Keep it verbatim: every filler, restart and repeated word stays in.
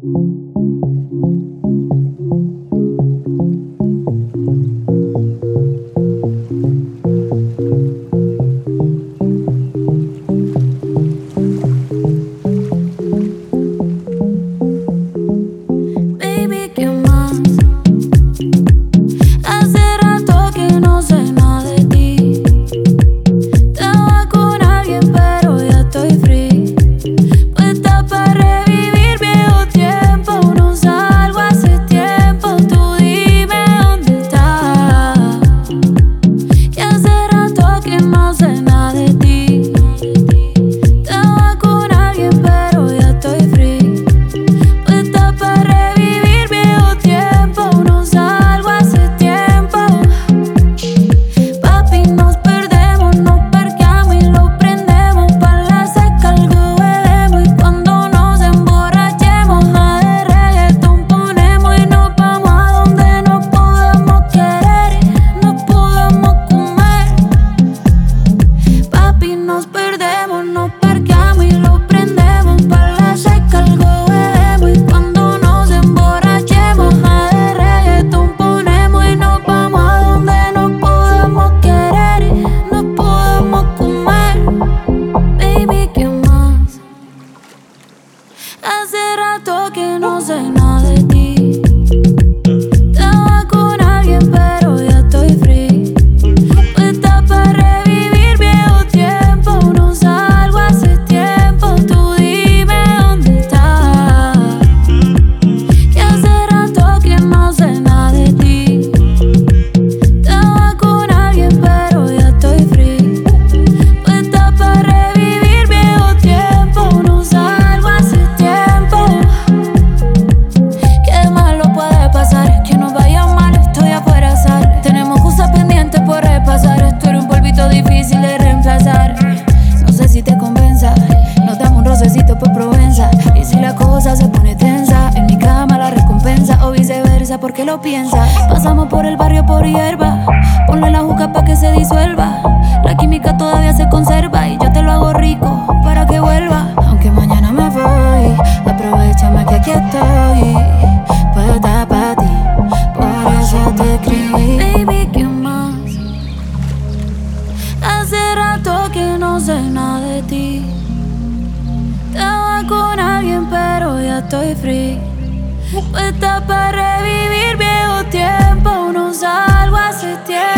¿Por qué lo piensa? Pasamos por el barrio por hierba. Ponle la juca pa' que se disuelva. La química todavía se conserva y yo te lo hago rico para que vuelva. Aunque mañana me voy, aprovechame que aquí estoy. Puedo estar pa' ti, por eso te escribí. Baby, ¿qué más? Hace rato que no sé nada de ti. Estaba con alguien pero ya estoy free. Puesta para revivir viejo tiempo, no salgo hace tiempo.